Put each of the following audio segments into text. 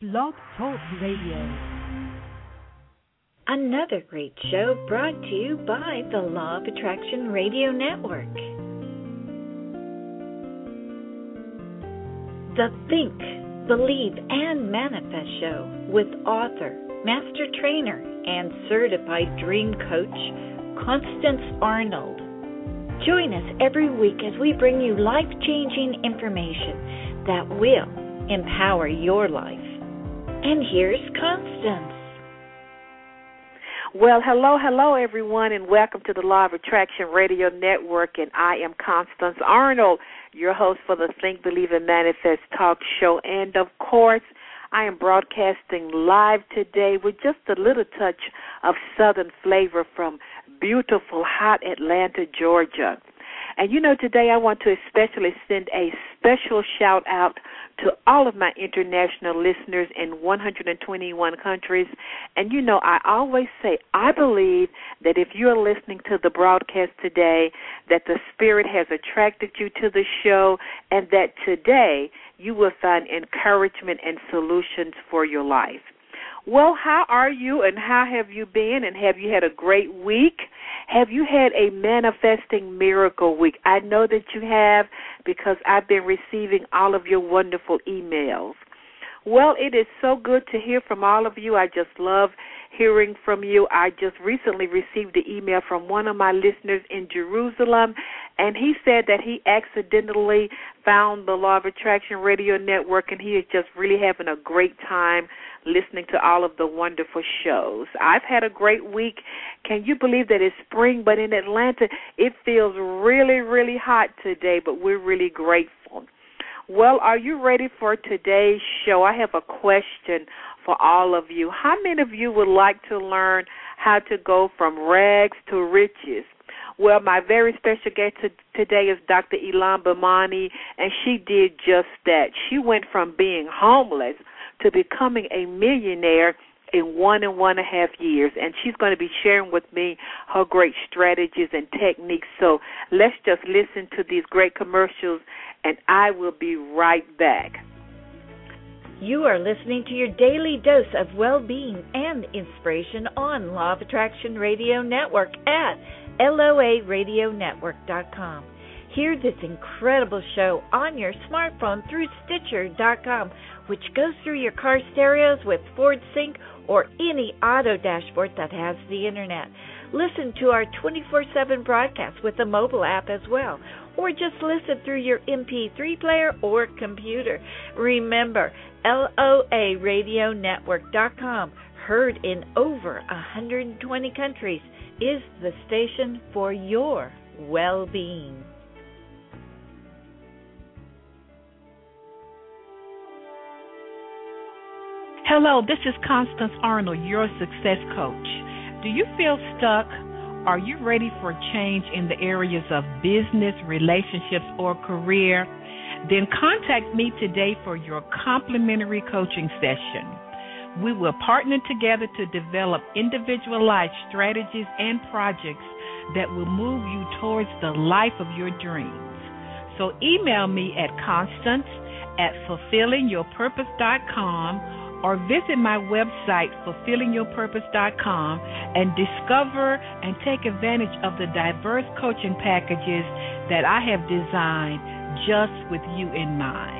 Blog Talk Radio. Another great show brought to you by the Law of Attraction Radio Network. The Think, Believe, and Manifest Show with author, master trainer, and certified dream coach, Constance Arnold. Join us every week as we bring you life-changing information that will empower your life. And here's Constance. Well, hello, everyone, and welcome to the Law of Attraction Radio Network, and I am Constance Arnold, your host for the Think, Believe, and Manifest talk show. And, of course, I am broadcasting live today with just a little touch of Southern flavor from beautiful, hot Atlanta, Georgia. And, today I want to especially send a special shout-out to all of my international listeners in 121 countries. And, I always say, I believe that if you're listening to the broadcast today, that the Spirit has attracted you to the show and that today you will find encouragement and solutions for your life. Well, how are you and how have you been, and have you had a great week? Have you had a manifesting miracle week? I know that you have because I've been receiving all of your wonderful emails. Well, it is so good to hear from all of you. I just love hearing from you. I just recently received an email from one of my listeners in Jerusalem, and he said that he accidentally found the Law of Attraction Radio Network, and he is just really having a great time listening to all of the wonderful shows. I've had a great week. Can you believe that it's spring, but in Atlanta it feels really, really hot today, but we're really grateful. Well, are you ready for today's show? I have a question for all of you. How many of you would like to learn how to go from rags to riches? Well, my very special guest today is Dr. Ilan Bomani, and she did just that. She went from being homeless to becoming a millionaire in 1.5 years, and she's going to be sharing with me her great strategies and techniques. So let's just listen to these great commercials, and I will be right back. You are listening to your daily dose of well-being and inspiration on Law of Attraction Radio Network at LOARadionetwork.com. Hear this incredible show on your smartphone through Stitcher.com, which goes through your car stereos with Ford Sync or any auto dashboard that has the Internet. Listen to our 24/7 broadcast with the mobile app as well, or just listen through your MP3 player or computer. Remember, LOARadionetwork.com, heard in over 120 countries, is the station for your well-being. Hello, this is Constance Arnold, your success coach. Do you feel stuck? Are you ready for change in the areas of business, relationships, or career? Then contact me today for your complimentary coaching session. We will partner together to develop individualized strategies and projects that will move you towards the life of your dreams. So email me at constance@fulfillingyourpurpose.com or visit my website, fulfillingyourpurpose.com, and discover and take advantage of the diverse coaching packages that I have designed just with you in mind.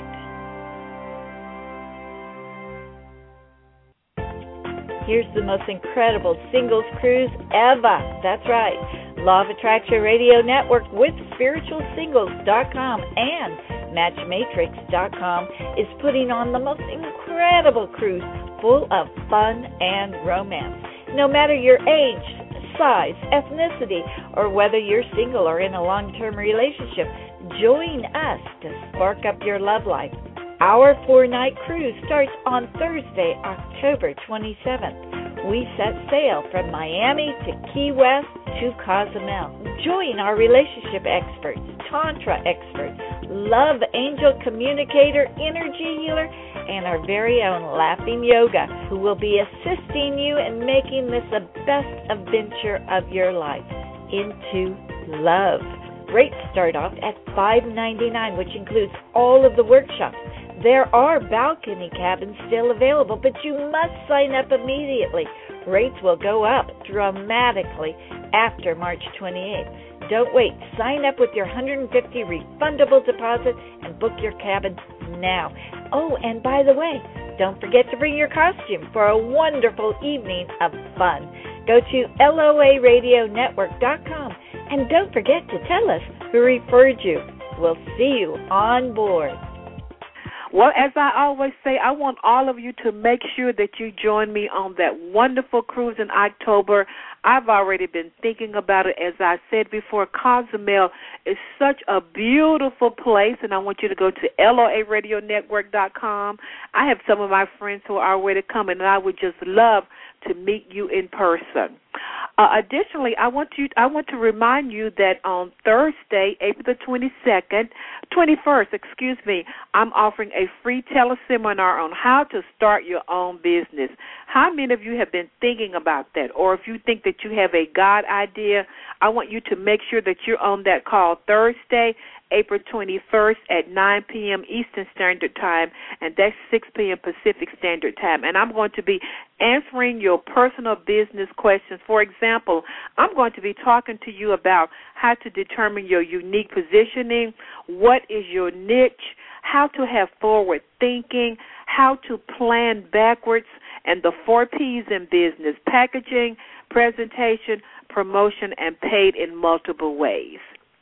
Here's the most incredible singles cruise ever. That's right. Law of Attraction Radio Network with SpiritualSingles.com and Matchmatrix.com is putting on the most incredible cruise full of fun and romance. No matter your age, size, ethnicity, or whether you're single or in a long-term relationship, join us to spark up your love life. Our 4-night cruise starts on Thursday, October 27th. We set sail from Miami to Key West to Cozumel. Join our relationship experts, Tantra experts, love angel communicator, energy healer, and our very own Laughing Yoga, who will be assisting you in making this the best adventure of your life into love. Rates start off at $5.99, which includes all of the workshops. There are balcony cabins still available, but you must sign up immediately. Rates will go up dramatically after March 28th. Don't wait. Sign up with your $150 refundable deposit and book your cabin now. Oh, and by the way, don't forget to bring your costume for a wonderful evening of fun. Go to LOARadionetwork.com and don't forget to tell us who referred you. We'll see you on board. Well, as I always say, I want all of you to make sure that you join me on that wonderful cruise in October. I've already been thinking about it. As I said before, Cozumel is such a beautiful place, and I want you to go to LOARadionetwork.com. I have some of my friends who are already coming, and I would just love to meet you in person. Additionally, I want to remind you that on Thursday, April the 21st, I'm offering a free teleseminar on how to start your own business. How many of you have been thinking about that? Or if you think that you have a God idea, I want you to make sure that you're on that call Thursday, April 21st at 9 p.m. Eastern Standard Time, and that's 6 p.m. Pacific Standard Time. And I'm going to be answering your personal business questions. For example, I'm going to be talking to you about how to determine your unique positioning, what is your niche, how to have forward thinking, how to plan backwards, and the 4 P's in business: packaging, presentation, promotion, and paid in multiple ways.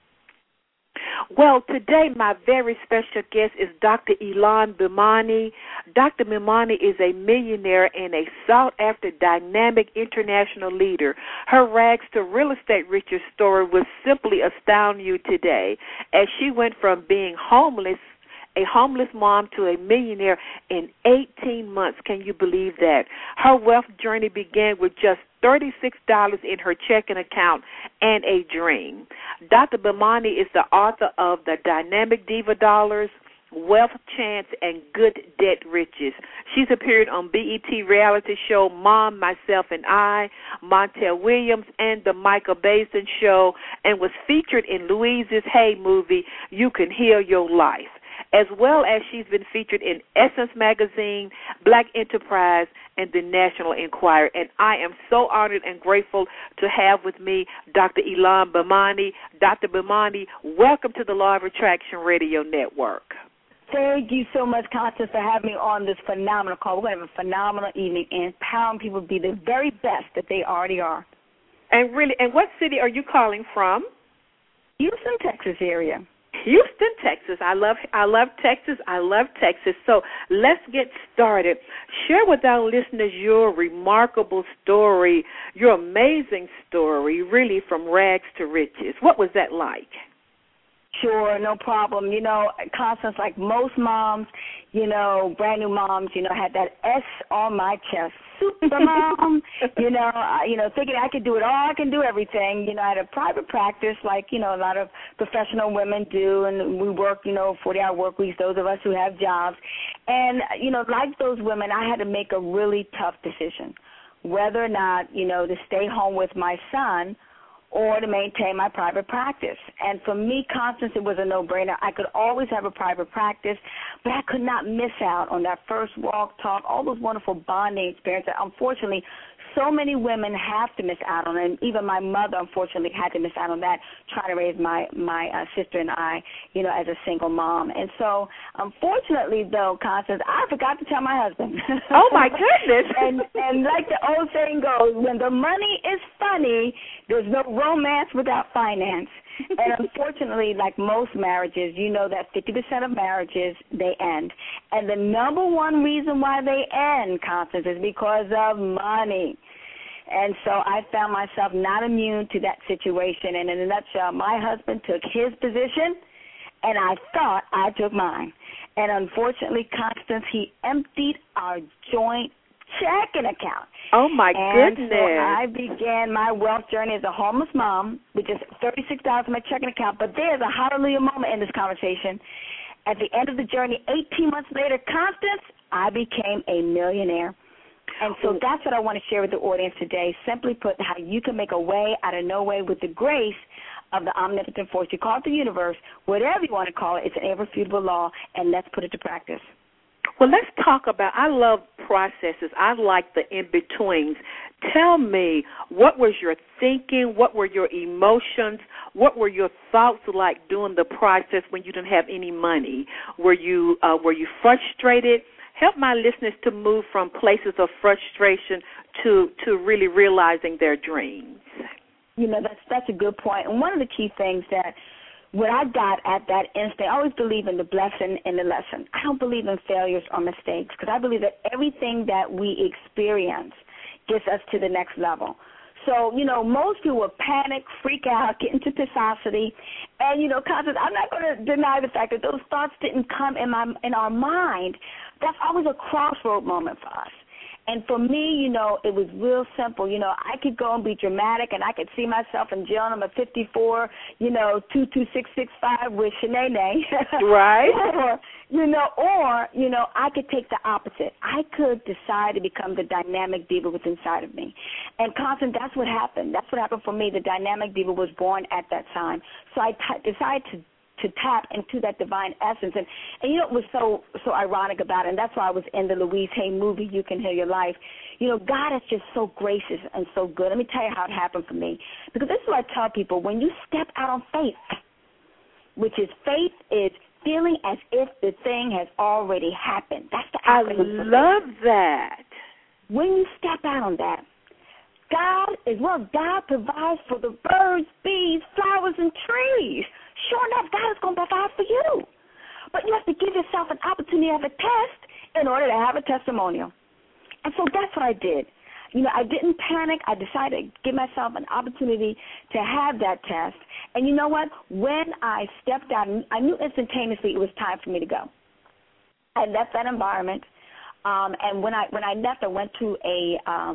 Well, today my very special guest is Dr. Ilan Bimani. Dr. Bimani is a millionaire and a sought-after dynamic international leader. Her rags to real estate riches story will simply astound you today, as she went from being a homeless mom to a millionaire in 18 months. Can you believe that? Her wealth journey began with just $36 in her checking account and a dream. Dr. Bimani is the author of The Dynamic Diva Dollars, Wealth Chance, and Good Debt Riches. She's appeared on BET reality show Mom, Myself, and I, Montel Williams, and The Michael Basin Show, and was featured in Louise's Hay movie, You Can Heal Your Life, as well as she's been featured in Essence Magazine, Black Enterprise, and the National Enquirer. And I am so honored and grateful to have with me Dr. Ilan Bimani. Dr. Bimani, welcome to the Law of Attraction Radio Network. Thank you so much, Constance, for having me on this phenomenal call. We're going to have a phenomenal evening and empowering people to be the very best that they already are. And what city are you calling from? Houston, Texas area. Houston, Texas. I love Texas. I love Texas. So let's get started. Share with our listeners your remarkable story, your amazing story, really from rags to riches. What was that like? Sure, no problem. Constance, like most moms, brand new moms, had that S on my chest. Super mom, thinking I could do it all, I can do everything. I had a private practice like, a lot of professional women do, and we work, 40-hour work weeks, those of us who have jobs. And, like those women, I had to make a really tough decision, whether or not, to stay home with my son or to maintain my private practice. And for me, Constance, it was a no-brainer. I could always have a private practice, but I could not miss out on that first walk, talk, all those wonderful bonding experiences. Unfortunately, so many women have to miss out on it, and even my mother, unfortunately, had to miss out on that, trying to raise my sister and I, as a single mom. And so, unfortunately, though, Constance, I forgot to tell my husband. Oh, my goodness. and like the old saying goes, when the money is funny, there's no romance without finance. And unfortunately, like most marriages, that 50% of marriages, they end. And the number one reason why they end, Constance, is because of money. And so I found myself not immune to that situation. And in a nutshell, my husband took his position, and I thought I took mine. And unfortunately, Constance, he emptied our joint checking account. Oh, my goodness. So I began my wealth journey as a homeless mom with just $36 in my checking account. But there's a hallelujah moment in this conversation. At the end of the journey, 18 months later, Constance, I became a millionaire. And so that's what I want to share with the audience today. Simply put, how you can make a way out of no way with the grace of the omnipotent force. You call it the universe, whatever you want to call it. It's an irrefutable law, and let's put it to practice. Well, let's talk about, I love processes. I like the in-betweens. Tell me, what was your thinking? What were your emotions? What were your thoughts like during the process when you didn't have any money? Were you frustrated? Help my listeners to move from places of frustration to really realizing their dreams. You know, that's a good point. And one of the key things that what I got at that instant, I always believe in the blessing and the lesson. I don't believe in failures or mistakes, because I believe that everything that we experience gets us to the next level. So, you know, most people will panic, freak out, get into pissosity, and, you know, Constance, I'm not going to deny the fact that those thoughts didn't come in our mind. That's always a crossroad moment for us. And for me, you know, it was real simple. You know, I could go and be dramatic, and I could see myself in jail number 54, you know, 22665 with Shanae. Right. or, you know, I could take the opposite. I could decide to become the dynamic diva within inside of me. And, Constance, that's what happened. That's what happened for me. The dynamic diva was born at that time. So I decided to tap into that divine essence. And you know what was so ironic about it, and that's why I was in the Louise Hay movie, You Can Heal Your Life. You know, God is just so gracious and so good. Let me tell you how it happened for me. Because this is what I tell people. When you step out on faith, which is faith is feeling as if the thing has already happened. That's the acronym. I love that. When you step out on that, God provides for the birds, bees, flowers, and trees. Sure enough, God is going to provide for you. But you have to give yourself an opportunity to have a test in order to have a testimonial. And so that's what I did. You know, I didn't panic. I decided to give myself an opportunity to have that test. And you know what? When I stepped out, I knew instantaneously it was time for me to go. I left that environment. And when I left, I went to a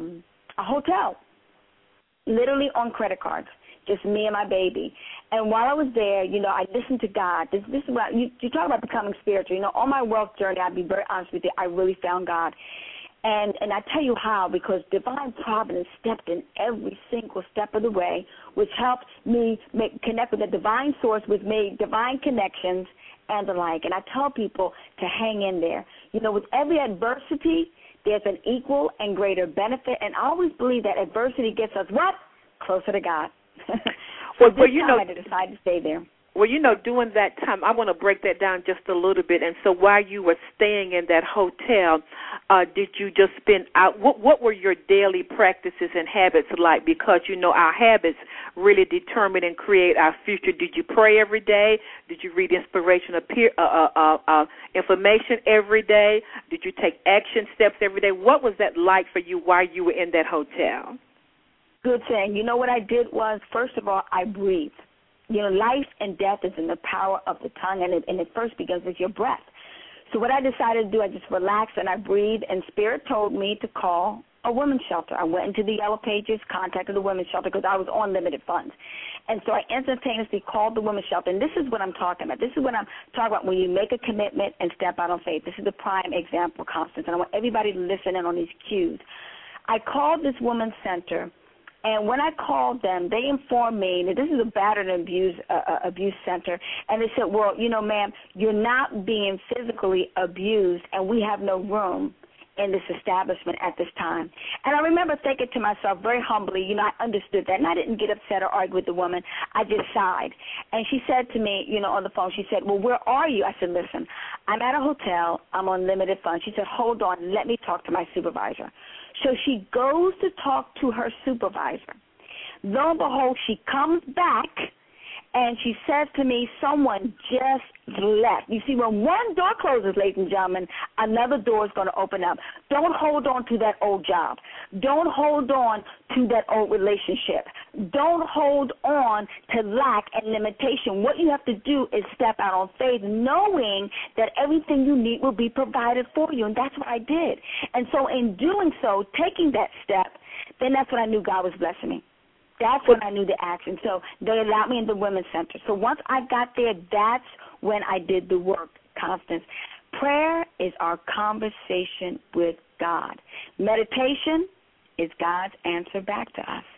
hotel, literally on credit cards, just me and my baby. And while I was there, you know, I listened to God. This is what you talk about becoming spiritual. You know, on my wealth journey, I'll be very honest with you, I really found God. And I tell you how, because divine providence stepped in every single step of the way, which helped me connect with the divine source, which made divine connections and the like. And I tell people to hang in there. You know, with every adversity, there's an equal and greater benefit. And I always believe that adversity gets us what? Closer to God. Well, you know, I decided to stay there. Well, you know, during that time, I want to break that down just a little bit. And so while you were staying in that hotel, did you just spend out, what were your daily practices and habits like? Because, you know, our habits really determine and create our future. Did you pray every day? Did you read inspirational information every day? Did you take action steps every day? What was that like for you while you were in that hotel? Good thing. You know what I did was, first of all, I breathed. You know, life and death is in the power of the tongue, and it first begins with your breath. So what I decided to do, I just relaxed and I breathed, and Spirit told me to call a women's shelter. I went into the Yellow Pages, contacted the women's shelter because I was on limited funds. And so I instantaneously called the women's shelter, and this is what I'm talking about. This is what I'm talking about when you make a commitment and step out on faith. This is the prime example, Constance, and I want everybody to listen in on these cues. I called this women's center. And when I called them, they informed me that this is a battered and abuse center. And they said, well, you know, ma'am, you're not being physically abused, and we have no room in this establishment at this time. And I remember thinking to myself very humbly, you know, I understood that. And I didn't get upset or argue with the woman. I just sighed. And she said to me, you know, on the phone, she said, well, where are you? I said, listen, I'm at a hotel. I'm on limited funds. She said, hold on, let me talk to my supervisor. So she goes to talk to her supervisor. Lo and behold, she comes back, and she says to me, someone just left. You see, when one door closes, ladies and gentlemen, another door is going to open up. Don't hold on to that old job. Don't hold on to that old relationship. Don't hold on to lack and limitation. What you have to do is step out on faith, knowing that everything you need will be provided for you, and that's what I did. And so in doing so, taking that step, then that's when I knew God was blessing me. That's when I knew the action. So they allowed me in the women's center. So once I got there, that's when I did the work, Constance. Prayer is our conversation with God. Meditation is God's answer back to us.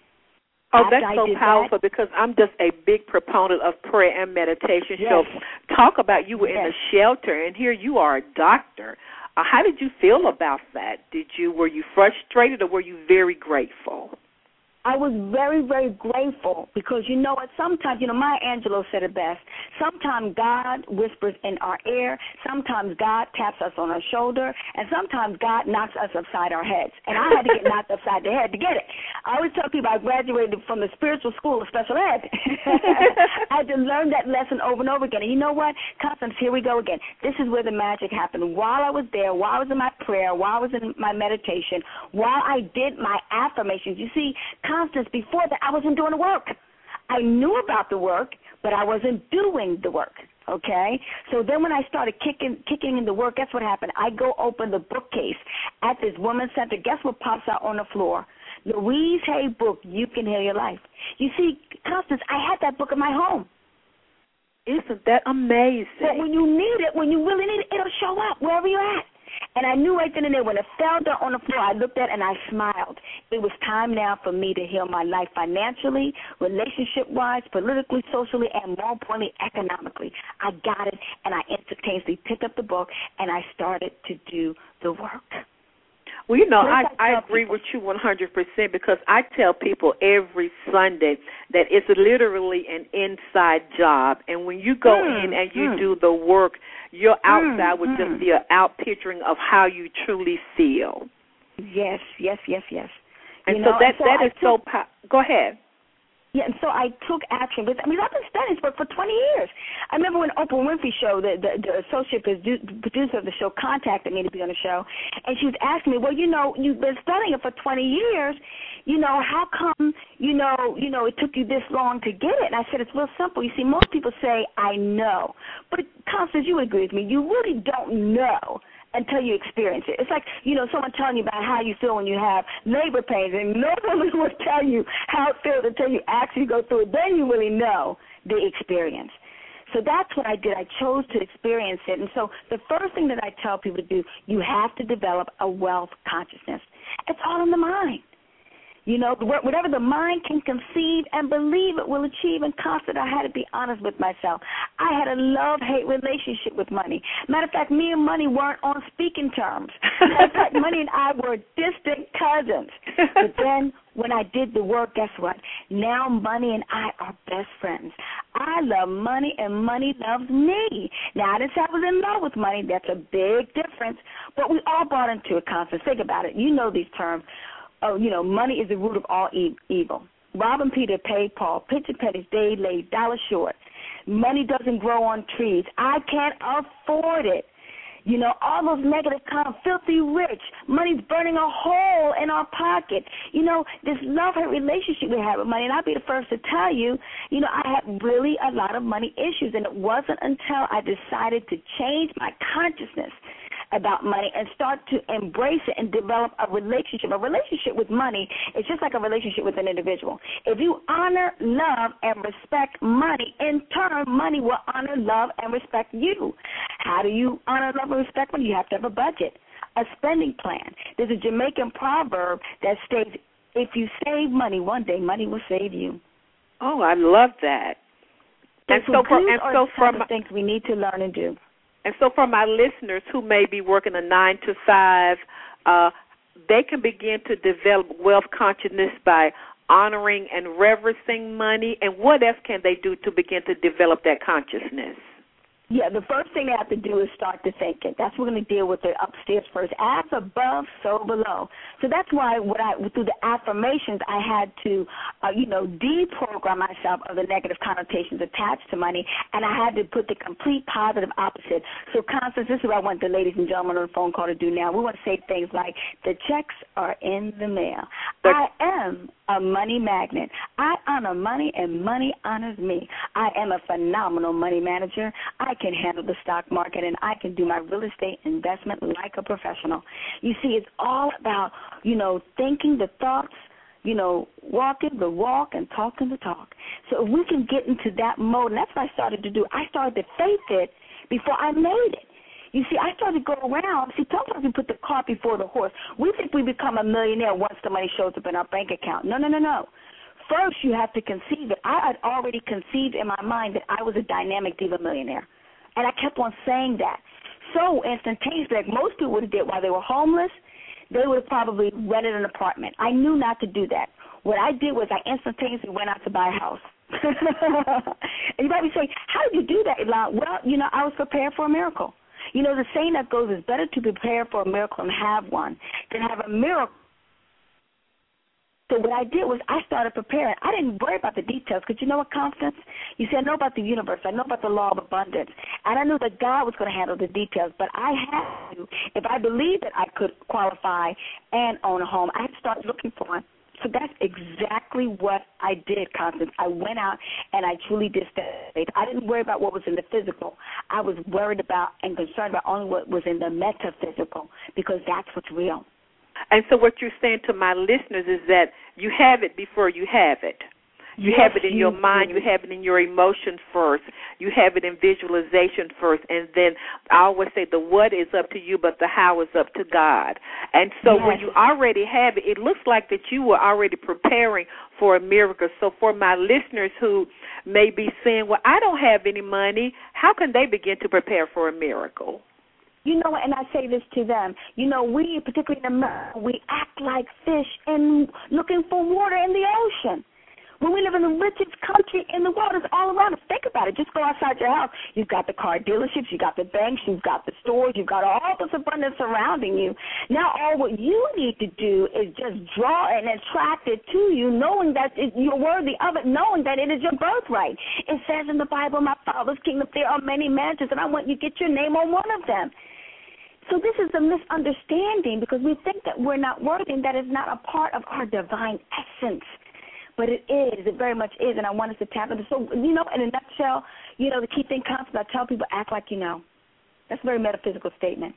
Oh, that's so powerful, because I'm just a big proponent of prayer and meditation. Yes. So talk about you were in a shelter, and here you are a doctor. How did you feel about that? Were you frustrated, or were you very grateful? I was very, very grateful because, you know what, sometimes, Maya Angelou said it best. Sometimes God whispers in our ear, sometimes God taps us on our shoulder, and sometimes God knocks us upside our heads. And I had to get knocked upside the head to get it. I always tell people I graduated from the spiritual school of special ed. I had to learn that lesson over and over again. And you know what, Constance, here we go again. This is where the magic happened. While I was there, while I was in my prayer, while I was in my meditation, while I did my affirmations, you see, Constance, before that, I wasn't doing the work. I knew about the work, but I wasn't doing the work, okay? So then when I started kicking in the work, guess what happened? I go open the bookcase at this women's center. Guess what pops out on the floor? Louise Hay book, You Can Heal Your Life. You see, Constance, I had that book in my home. Isn't that amazing? But when you need it, when you really need it, it'll show up wherever you're at. And I knew right then and there, when it fell down on the floor, I looked at it and I smiled. It was time now for me to heal my life financially, relationship-wise, politically, socially, and more importantly, economically. I got it, and I instantaneously picked up the book, and I started to do the work. Well, I agree with you 100% because I tell people every Sunday that it's literally an inside job. And when you go in and you do the work, your outside would just be an out-picturing of how you truly feel. Yes. And that is so powerful. Go ahead. Yeah, and so I took action. But I've been studying this book for 20 years. I remember when Oprah Winfrey Show, the associate producer of the show, contacted me to be on the show, and she was asking me, well, you've been studying it for 20 years. How come, it took you this long to get it? And I said, it's real simple. You see, most people say, I know. But, Constance, you agree with me. You really don't know until you experience it. It's like, someone telling you about how you feel when you have labor pains, and no one will tell you how it feels until you actually go through it. Then you really know the experience. So that's what I did. I chose to experience it. And so the first thing that I tell people to do, you have to develop a wealth consciousness. It's all in the mind. Whatever the mind can conceive and believe it will achieve. And Constance, I had to be honest with myself. I had a love-hate relationship with money. Matter of fact, me and money weren't on speaking terms. Matter of fact, money and I were distant cousins. But then when I did the work, guess what? Now money and I are best friends. I love money and money loves me. Now, I didn't say I was in love with money. That's a big difference. But we all bought into it, Constance. Think about it. You know these terms. Money is the root of all evil. Robbing Peter, paid Paul. Pitching pennies, day late, dollar short. Money doesn't grow on trees. I can't afford it. All those negative comments, filthy rich. Money's burning a hole in our pocket. This love-hate relationship we have with money, and I'll be the first to tell you, I had really a lot of money issues, and it wasn't until I decided to change my consciousness about money and start to embrace it and develop a relationship. A relationship with money is just like a relationship with an individual. If you honor, love, and respect money, in turn, money will honor, love, and respect you. How do you honor, love, and respect money? You have to have a budget, a spending plan. There's a Jamaican proverb that states, if you save money, one day money will save you. Oh, I love that. Things we need to learn and do. And so for my listeners who may be working a 9-to-5, they can begin to develop wealth consciousness by honoring and reverencing money. And what else can they do to begin to develop that consciousness? Yeah, the first thing they have to do is start to think it. That's what we're going to deal with it upstairs first. As above, so below. So that's why through the affirmations, I had to, deprogram myself of the negative connotations attached to money, and I had to put the complete positive opposite. So, Constance, this is what I want the ladies and gentlemen on the phone call to do now. We want to say things like, the checks are in the mail. I am a money magnet. I honor money, and money honors me. I am a phenomenal money manager. I can handle the stock market, and I can do my real estate investment like a professional. You see, it's all about, thinking the thoughts, walking the walk and talking the talk. So if we can get into that mode, and that's what I started to do. I started to faith it before I made it. You see, I started to go around. See, sometimes we put the cart before the horse. We think we become a millionaire once the money shows up in our bank account. No. First, you have to conceive it. I had already conceived in my mind that I was a dynamic diva millionaire, and I kept on saying that. so instantaneously. Like most people would have did while they were homeless, they would have probably rented an apartment. I knew not to do that. What I did was I instantaneously went out to buy a house. And you might be saying, how did you do that, Elon? Well, I was prepared for a miracle. The saying that goes, it's better to prepare for a miracle and have one than have a miracle. So what I did was I started preparing. I didn't worry about the details because you know what, Constance? You said I know about the universe. I know about the law of abundance. And I knew that God was going to handle the details. But I had to, if I believed that I could qualify and own a home, I had to start looking for one. So that's exactly what I did, Constance. I went out and I truly did study. I didn't worry about what was in the physical. I was worried about and concerned about only what was in the metaphysical because that's what's real. And so what you're saying to my listeners is that you have it before you have it. You have it in your mind. You have it in your emotions first. You have it in visualization first. And then I always say the what is up to you, but the how is up to God. And so when you already have it, it looks like that you were already preparing for a miracle. So for my listeners who may be saying, well, I don't have any money, how can they begin to prepare for a miracle? And I say this to them, we, particularly in America, we act like fish and looking for water in the ocean. When we live in the richest country in the world, it's all around us. Think about it. Just go outside your house. You've got the car dealerships, you've got the banks, you've got the stores, you've got all this abundance surrounding you. Now all what you need to do is just draw and attract it to you, knowing that you're worthy of it, knowing that it is your birthright. It says in the Bible, my Father's kingdom, there are many mansions, and I want you to get your name on one of them. So this is a misunderstanding because we think that we're not worthy and that is not a part of our divine essence. But it is. It very much is, and I want us to tap into. So, in a nutshell, the key thing, Constance, I tell people, act like you know. That's a very metaphysical statement.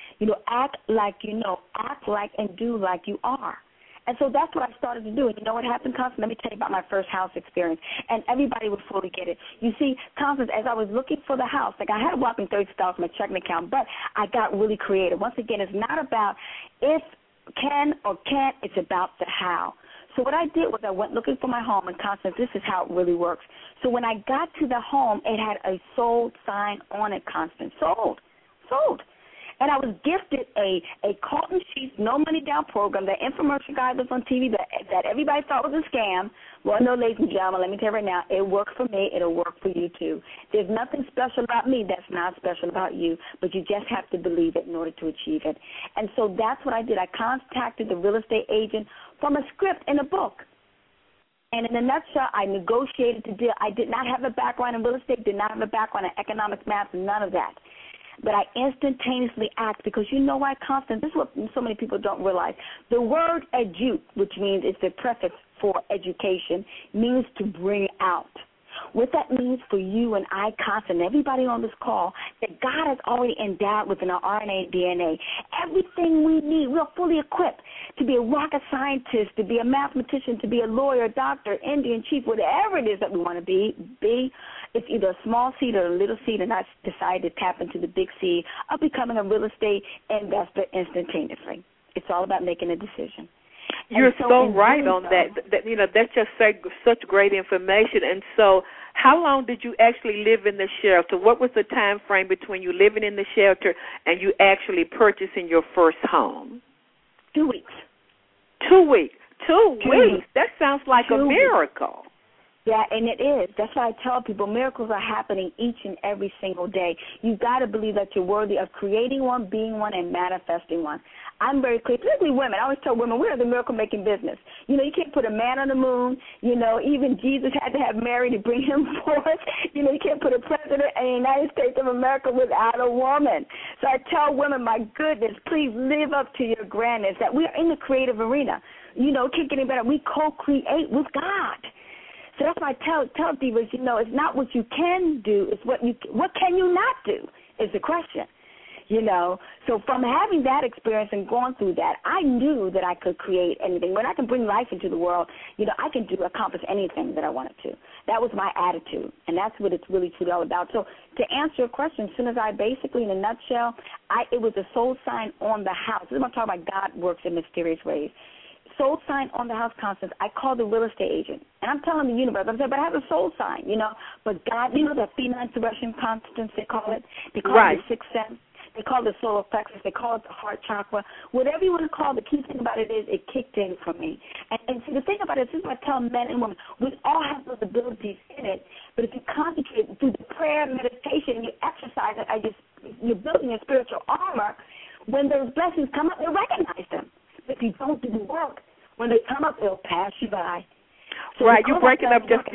Act like you know. Act like and do like you are. And so that's what I started to do. And you know what happened, Constance? Let me tell you about my first house experience. And everybody would fully get it. You see, Constance, as I was looking for the house, like I had a whopping $30 in my checking account, but I got really creative. Once again, it's not about if, can, or can't. It's about the how. So what I did was I went looking for my home, and Constance, this is how it really works. So when I got to the home, it had a sold sign on it, Constance. Sold. And I was gifted a Carlton Sheets no money down program, that infomercial guy that's on TV that everybody thought was a scam. Well, no, ladies and gentlemen, let me tell you right now, it worked for me. It'll work for you too. There's nothing special about me that's not special about you, but you just have to believe it in order to achieve it. And so that's what I did. I contacted the real estate agent from a script in a book. And in a nutshell, I negotiated the deal. I did not have a background in real estate, did not have a background in economics, math, none of that. But I instantaneously act because you know why, Constance? This is what so many people don't realize. The word edu, which means it's the prefix for education, means to bring out. What that means for you and I, Constance, everybody on this call, that God has already endowed within our RNA and DNA everything we need. We're fully equipped to be a rocket scientist, to be a mathematician, to be a lawyer, doctor, Indian chief, whatever it is that we want to be. It's either a small seed or a little seed, and I decided to tap into the big seed of becoming a real estate investor instantaneously. It's all about making a decision. You're so right on that. That's just such great information. And so how long did you actually live in the shelter? What was the time frame between you living in the shelter and you actually purchasing your first home? 2 weeks. 2 weeks. 2 weeks. That sounds like a miracle. Yeah, and it is. That's why I tell people miracles are happening each and every single day. You've got to believe that you're worthy of creating one, being one, and manifesting one. I'm very clear, particularly women. I always tell women, we're the miracle-making business. You can't put a man on the moon. Even Jesus had to have Mary to bring him forth. You can't put a president in the United States of America without a woman. So I tell women, my goodness, please live up to your grandness, that we are in the creative arena. It can't get any better. We co-create with God. So that's why I tell divas, it's not what you can do, it's what can you not do is the question, So from having that experience and going through that, I knew that I could create anything. When I can bring life into the world, I can accomplish anything that I wanted to. That was my attitude, and that's what it's really truly all about. So to answer your question, as soon as I basically, in a nutshell, it was a soul sign on the house. This is what I'm talking about. God works in mysterious ways. Soul sign on the house, Constance. I called the real estate agent, and I'm telling the universe, I'm saying, but I have a soul sign, But God, the Phoenix Intuition, Constance, they call it. They call it the sixth sense. They call it the solar plexus. They call it the heart chakra. Whatever you want to call it, the key thing about it is it kicked in for me. And see, the thing about it, this is what I tell men and women, we all have those abilities in it, but if you concentrate through the prayer, meditation, you exercise it, you're building your spiritual armor, when those blessings come up, you recognize them. But if you don't do the work, when they come up, they'll pass you by. So right, you're breaking up just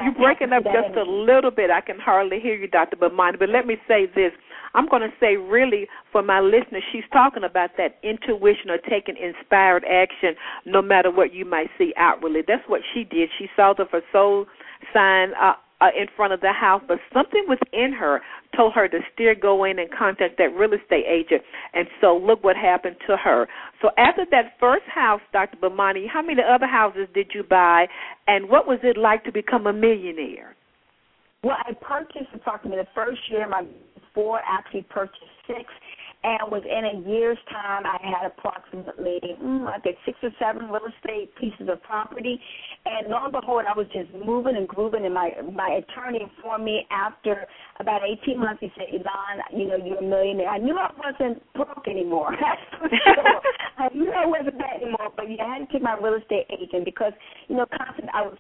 a little bit. I can hardly hear you, Dr. Bomani. But let me say this. I'm going to say really for my listeners, she's talking about that intuition or taking inspired action no matter what you might see outwardly. That's what she did. She saw the for soul sign in front of the house, but something within her told her to still go in and contact that real estate agent. And so look what happened to her. So after that first house, Dr. Bomani, how many other houses did you buy, and what was it like to become a millionaire? Well, I purchased approximately the first year. My 4 actually purchased 6. And within a year's time, I had approximately, I think 6 or 7 real estate pieces of property. And lo and behold, I was just moving and grooving. And my attorney informed me after about 18 months, he said, Yvonne, you're a millionaire. I knew I wasn't broke anymore. That's for sure. I knew I wasn't that anymore. But I had to take my real estate agent because, constantly I was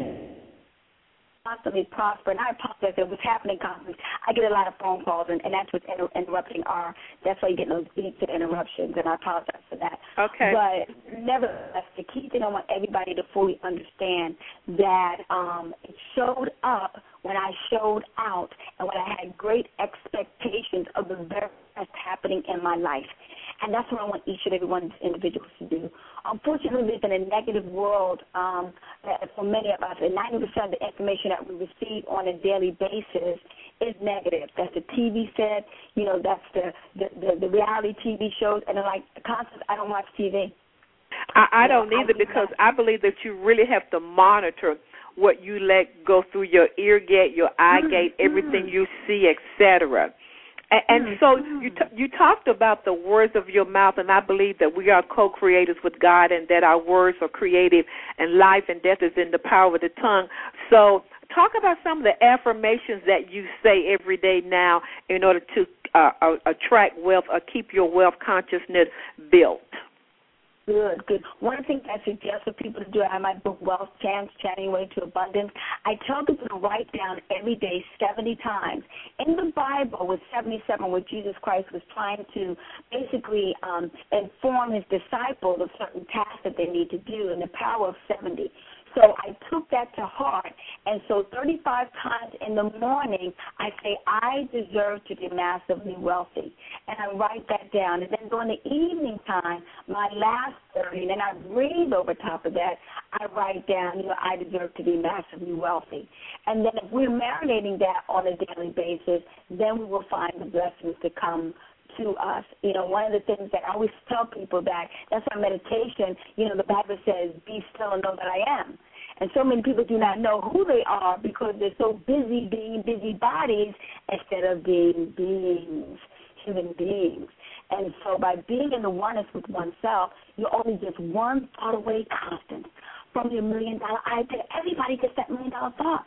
constantly prospering. I apologize if it was happening constantly. I get a lot of phone calls, and that's what's interrupting that's why you get those beeps and interruptions, and I apologize for that. Okay. But nevertheless, the key thing I want everybody to fully understand that it showed up when I showed out and when I had great expectations of the very best happening in my life. And that's what I want each and every one of these individuals to do. Unfortunately, we live in a negative world for many of us, and 90% of the information that we receive on a daily basis is negative. That's the TV set, that's the reality TV shows, and like Constance, I don't watch TV. I don't either because I believe that you really have to monitor what you let go through your ear gate, your eye gate, everything you see, etc. And so you talked about the words of your mouth, and I believe that we are co-creators with God and that our words are creative, and life and death is in the power of the tongue. So talk about some of the affirmations that you say every day now in order to attract wealth or keep your wealth consciousness built. Good. One thing I suggest for people to do, I have my book, Wealth Chance, Channeling Your Way to Abundance. I tell people to write down every day 70 times. In the Bible, with 77, where Jesus Christ was trying to basically inform his disciples of certain tasks that they need to do, and the power of 70. So I took that to heart, and so 35 times in the morning, I say, I deserve to be massively wealthy, and I write that down. And then during the evening time, my last 30, and then I breathe over top of that, I write down, I deserve to be massively wealthy. And then if we're marinating that on a daily basis, then we will find the blessings to come to us. One of the things that I always tell people that's why meditation, the Bible says, be still and know that I am. And so many people do not know who they are because they're so busy being busy bodies instead of being beings, human beings. And so by being in the oneness with oneself, you're only just one thought away, Constance, from your $1 million idea. Everybody gets that $1 million thought.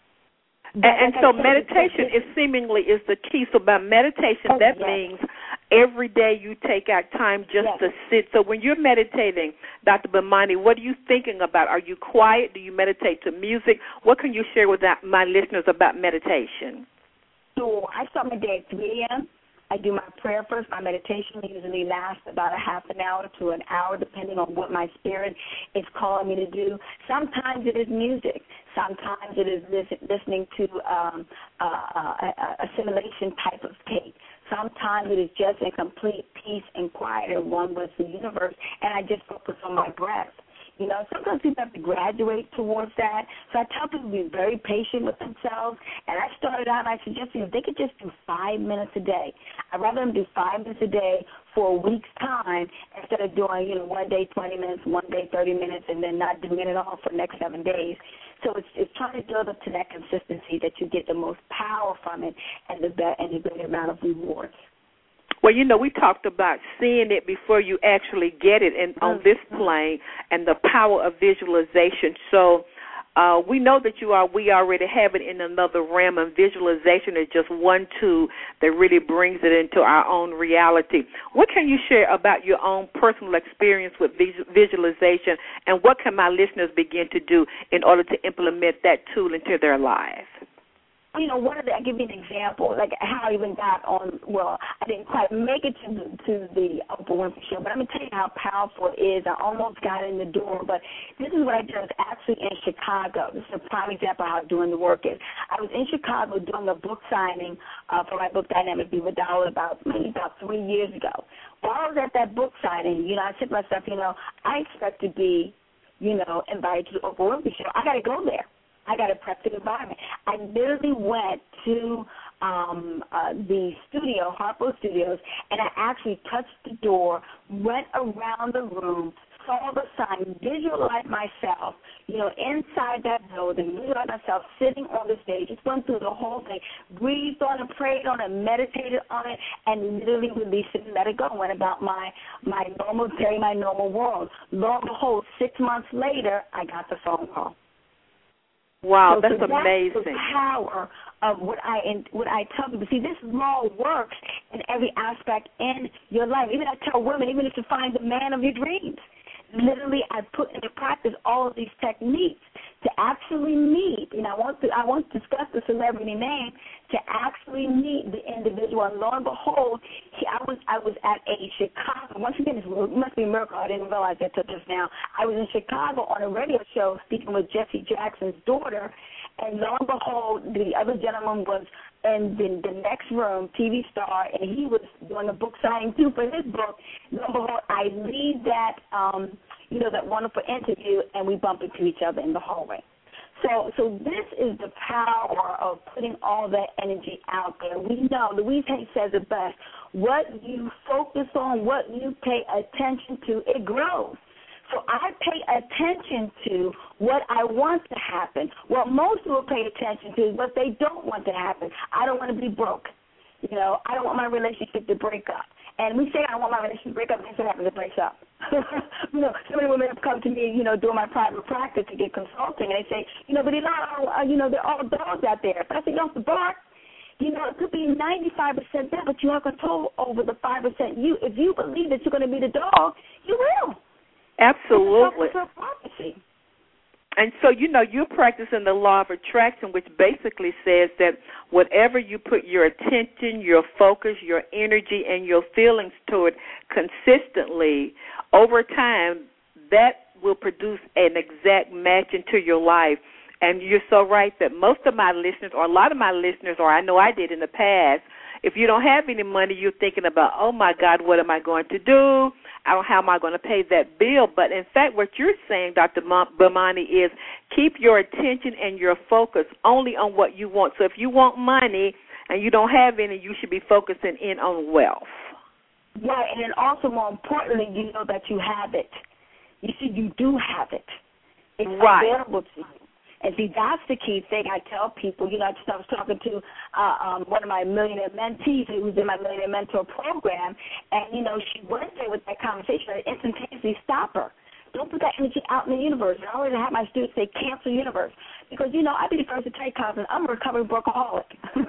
And so meditation is seemingly is the key. So by meditation, that means every day you take out time just to sit. So when you're meditating, Dr. Bomani, what are you thinking about? Are you quiet? Do you meditate to music? What can you share with my listeners about meditation? So I start my day at 3 a.m. I do my prayer first. My meditation usually lasts about a half an hour to an hour, depending on what my spirit is calling me to do. Sometimes it is music. Sometimes it is listening to a simulation type of tape. Sometimes it is just in complete peace and quiet and one with the universe, and I just focus on my breath. Sometimes people have to graduate towards that. So I tell people to be very patient with themselves. And I started out, and I suggest if they could just do 5 minutes a day. I'd rather them do 5 minutes a day for a week's time instead of doing, one day 20 minutes, one day 30 minutes, and then not doing it at all for the next 7 days. So it's trying to build up to that consistency that you get the most power from it and the great amount of rewards. Well, we talked about seeing it before you actually get it on this plane and the power of visualization. So we know that we already have it in another realm, and visualization is just one tool that really brings it into our own reality. What can you share about your own personal experience with visualization, and what can my listeners begin to do in order to implement that tool into their lives? You know, I'll give you an example, like how I even got on, well, I didn't quite make it to the Oprah Winfrey Show, but I'm going to tell you how powerful it is. I almost got in the door, but this is what I did. I was actually in Chicago. This is a prime example of how doing the work is. I was in Chicago doing a book signing for my book, Dynamic Diva Dollar, about 3 years ago. While I was at that book signing, you know, I said to myself, you know, I expect to be, you know, invited to the Oprah Winfrey Show. I got to go there. I got to prep the environment. I literally went to the studio, Harpo Studios, and I actually touched the door, went around the room, saw the sign, visualized myself, you know, inside that building, visualized myself sitting on the stage, just went through the whole thing, breathed on it, prayed on it, meditated on it, and literally released it and let it go. Went about my normal world. Lo and behold, 6 months later, I got the phone call. Wow, that's amazing. That's the power of what I tell people. See, this law works in every aspect in your life. Even I tell women, even if you find the man of your dreams, literally I put into practice all of these techniques to actually meet, and I won't discuss the celebrity name, to actually meet the individual. And lo and behold, I was at a Chicago, once again, it must be a miracle, I didn't realize that till just now. I was in Chicago on a radio show speaking with Jesse Jackson's daughter, and lo and behold, the other gentleman was in the next room, TV star, and he was doing a book signing too for his book. Lo and behold, I leave that, that wonderful interview, and we bump into each other in the hallway. So this is the power of putting all that energy out there. We know, Louise Hay says it best, what you focus on, what you pay attention to, it grows. So I pay attention to what I want to happen. What most people pay attention to is what they don't want to happen. I don't want to be broke. You know, I don't want my relationship to break up. And we say I don't want my relationship to break up, and what happens, it breaks up. You know, so many women have come to me, you know, doing my private practice to get consulting, and they say, you know, but they're all dogs out there. But I say, you don't have to bark. You know, it could be 95% there, but you have control over the 5% you. If you believe that you're going to be the dog, you will. Absolutely. And so, you know, you're practicing the law of attraction, which basically says that whatever you put your attention, your focus, your energy, and your feelings toward consistently, over time, that will produce an exact match into your life. And you're so right that most of my listeners, or a lot of my listeners, or I know I did in the past, if you don't have any money, you're thinking about, oh, my God, what am I going to do? How am I going to pay that bill? But, in fact, what you're saying, Dr. Bomani, is keep your attention and your focus only on what you want. So if you want money and you don't have any, you should be focusing in on wealth. Right, and then also, more importantly, you know that you have it. You see, you do have it. It's available to you. And see, that's the key thing I tell people. You know, I was talking to one of my millionaire mentees who's in my Millionaire Mentor program, and, you know, she went there with that conversation. I instantaneously stop her. Don't put that energy out in the universe. And I always have my students say, cancel universe. Because, you know, I'd be the first to tell you, Constance, I'm a recovering workaholic.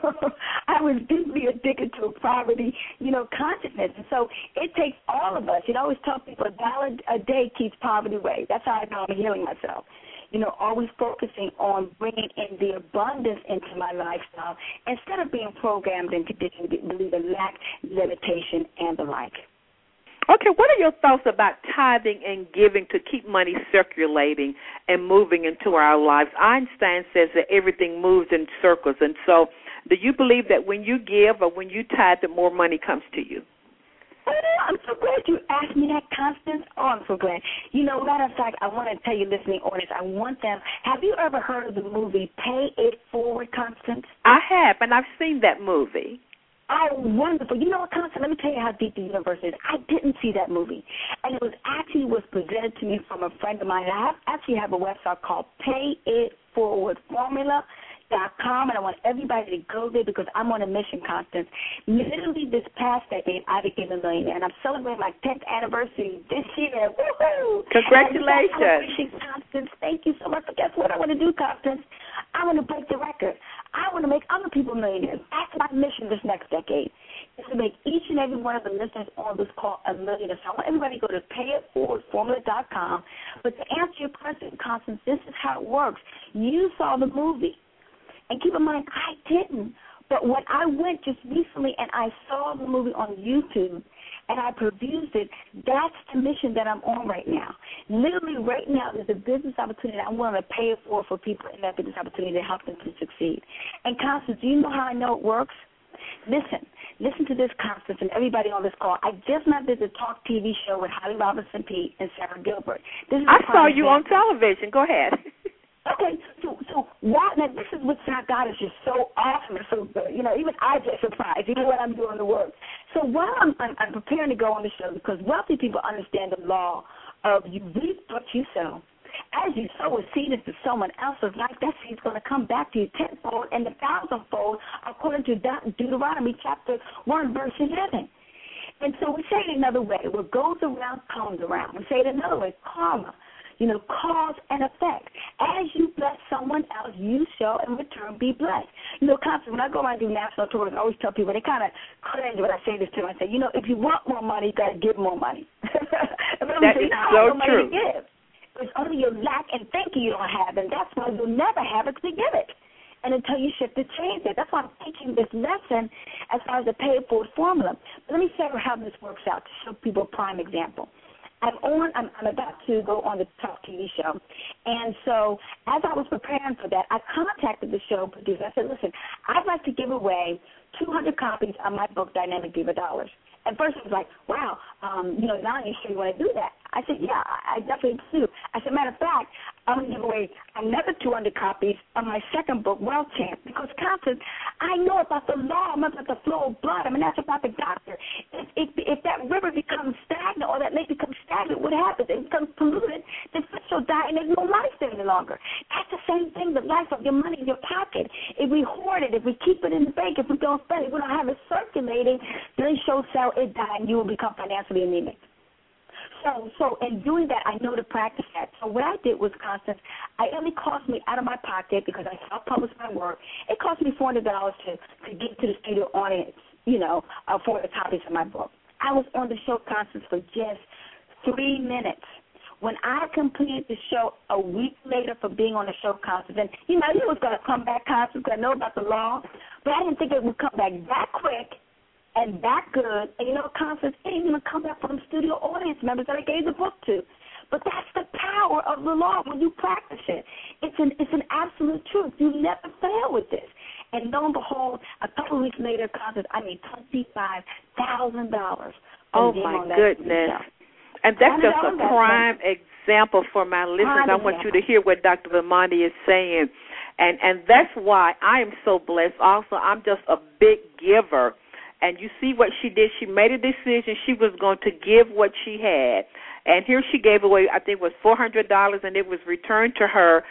I was deeply addicted to a poverty, you know, consciousness. And so it takes all of us. You know, I always tell people $1 a day keeps poverty away. That's how I know I'm healing myself. You know, always focusing on bringing in the abundance into my lifestyle instead of being programmed and conditioned to believe in lack, limitation, and the like. Okay, what are your thoughts about tithing and giving to keep money circulating and moving into our lives? Einstein says that everything moves in circles, and so do you believe that when you give or when you tithe, that more money comes to you? Oh, I'm so glad you asked me that, Constance. Oh, I'm so glad. You know, matter of fact, I want to tell you, listening audience, I want them. Have you ever heard of the movie Pay It Forward, Constance? I have, and I've seen that movie. Oh, wonderful. You know what, Constance, let me tell you how deep the universe is. I didn't see that movie, and it was presented to me from a friend of mine. I actually have a website called PayItForwardFormula.com, and I want everybody to go there because I'm on a mission, Constance. Literally this past decade, I became a millionaire, and I'm celebrating my 10th anniversary this year. Woohoo! Congratulations. Constance. Thank you so much. But guess what I want to do, Constance? I want to break the record. I want to make other people millionaires. That's my mission this next decade, is to make each and every one of the listeners on this call a millionaire. So I want everybody to go to payitforwardformula.com. But to answer your question, Constance, this is how it works. You saw the movie. And keep in mind, I didn't. But when I went just recently and I saw the movie on YouTube and I produced it, that's the mission that I'm on right now. Literally right now there's a business opportunity. I'm willing to pay it for people in that business opportunity to help them to succeed. And, Constance, do you know how I know it works? Listen to this, Constance, and everybody on this call. I just now did the Talk TV show with Holly Robinson Peete and Sarah Gilbert. I saw you on television. Go ahead. Okay, so now this is what God is just so awesome and so good. You know, even I get surprised, even when I'm doing the work. So while I'm preparing to go on the show, because wealthy people understand the law of you reap what you sow. As you sow a seed into someone else's life, that seed's going to come back to you tenfold and 1,000-fold, according to Deuteronomy chapter 1, verse 11. And so we say it another way. What goes around comes around. We say it another way, karma. You know, cause and effect. As you bless someone else, you shall in return be blessed. You know, Constance, when I go around and do national tours, I always tell people, they kind of cringe when I say this to them. I say, you know, if you want more money, you got to give more money. That is so true. Money to give. It's only your lack and thinking you don't have, and that's why you'll never have it to give it. And until you shift to change it. That's why I'm teaching this lesson as far as the pay-it-forward formula. But let me say how this works out to show people a prime example. I'm about to go on the Talk TV show. And so as I was preparing for that, I contacted the show producer. I said, listen, I'd like to give away 200 copies of my book, Dynamic Diva Dollars. At first I was like, wow, now you sure you want to do that? I said, yeah, I definitely do. I said, matter of fact, I'm going to give away another 200 copies of my second book, Wealth Champ, because, Constance, I know about the law, I'm about the flow of blood. I mean, that's about the doctor. If that river becomes stagnant or that lake becomes stagnant, what happens? It becomes polluted, the fish will die, and there's no life there any longer. That's the same thing, the life of your money in your pocket. If we hoard it, if we keep it in the bank, if we don't spend it, we don't have it circulating, then show sell, it die, and you will become financially anemic. So in doing that, I know to practice that. So what I did was, Constance, it only cost me out of my pocket, because I self-published my work, it cost me $400 to get to the studio audience, for the copies of my book. I was on the show, Constance, for just 3 minutes. When I completed the show a week later for being on the show, Constance, and I knew it was going to come back, Constance, because I know about the law, but I didn't think it would come back that quick and that good. And, Constance, it didn't even come back from the studio audience members that I gave the book to. But that's the power of the law when you practice it. It's an absolute truth. You never fail with this. And lo and behold, a couple of weeks later, Constance, I made $25,000. Oh, my goodness. And that's just a prime example for my listeners. I want you to hear what Dr. Vermonte is saying. And that's why I am so blessed. Also, I'm just a big giver. And you see what she did. She made a decision. She was going to give what she had. And here she gave away, I think it was $400, and it was returned to her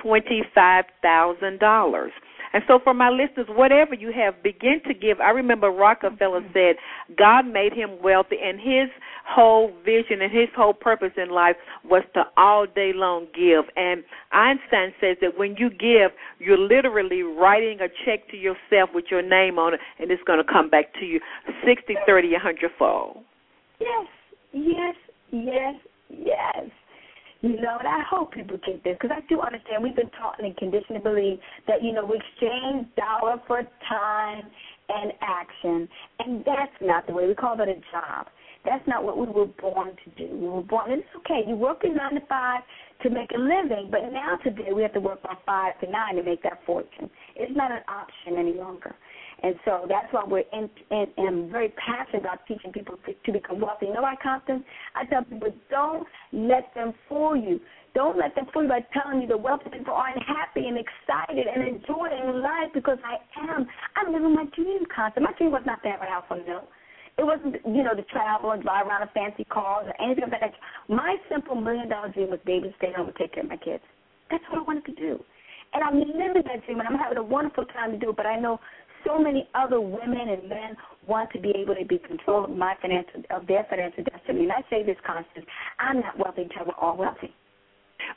$25,000. And so for my listeners, whatever you have, begin to give. I remember Rockefeller said God made him wealthy, and his whole vision and his whole purpose in life was to all day long give. And Einstein says that when you give, you're literally writing a check to yourself with your name on it, and it's going to come back to you 60, 30, 100-fold. Yes, yes, yes, yes. And I hope people get this, because I do understand we've been taught and conditioned to believe that, we exchange dollar for time and action, and that's not the way. We call that a job. That's not what we were born to do. We were born, and it's okay. You work in 9 to 5 to make a living, but now today we have to work from 5 to 9 to make that fortune. It's not an option any longer. And so that's why I'm very passionate about teaching people to become wealthy. You know why, Constance? I tell people, don't let them fool you. Don't let them fool you by telling you the wealthy people aren't happy and excited and enjoying life, because I'm living my dream, Constance. My dream was not to have a house on the hill. It wasn't, to travel and drive around in fancy cars or anything of that nature. My simple $1 million dream was to be able to stay home and take care of my kids. That's what I wanted to do. And I'm living that dream, and I'm having a wonderful time to do it, but I know so many other women and men want to be able to be in control of their financial destiny. And I say this, Constance, I'm not wealthy until we're all wealthy.